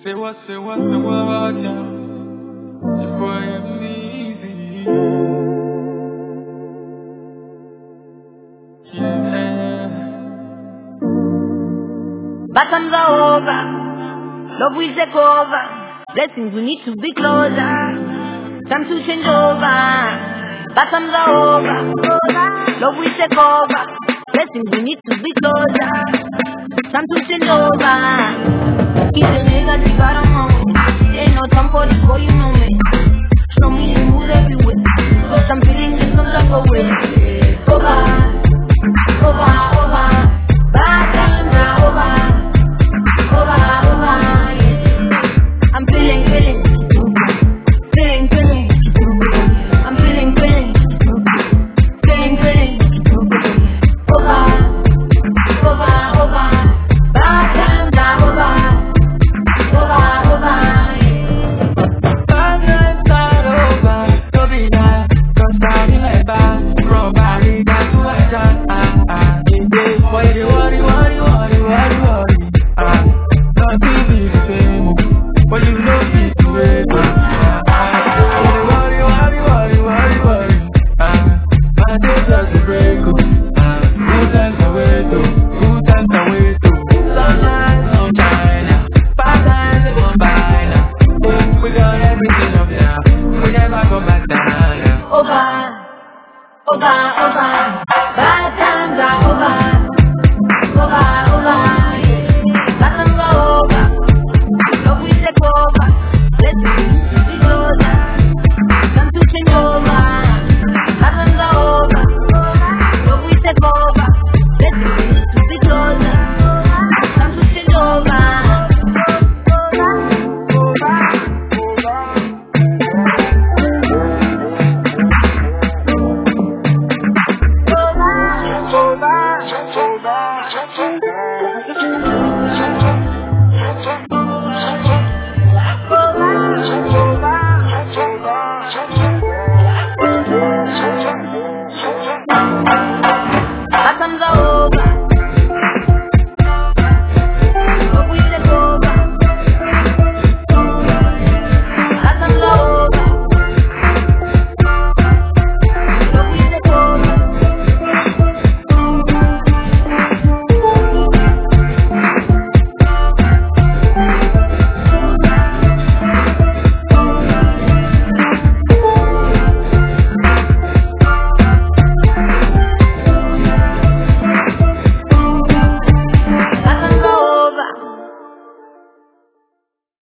Say what, yeah. Your boy am easy. Yeah. Bottoms are over, love will take over. Blessings we need to be closer. Time to change over. Bottoms are over, love will take over. Blessings we need to be closer. Time to change over. Keep the negative out of my way. Ain't no time for this boy, you know me. Show me you move everywhere. Cause I'm feeling this some type of way. Over, over, over. Bad times are over. Over, yeah. I'm feeling. I'm feeling. Over. Bad times are over. Over, yeah. Bad times are over. Don't be that. Don't start in my back. From Bali down to Aja. Why you worry. Don't be the same. But you know me to wait. Worry. My day just a break. Good times are way to. Sunshine. Bad times they won't buy now. Oh, we got everything up now. We never go back down now. Over. Bad times are over. Over, yeah. Bottoms are over. Love will take over. Let's be closer. Time to change over. Bottoms are over. Love will take over. Let's be closer. Time to change over. Over.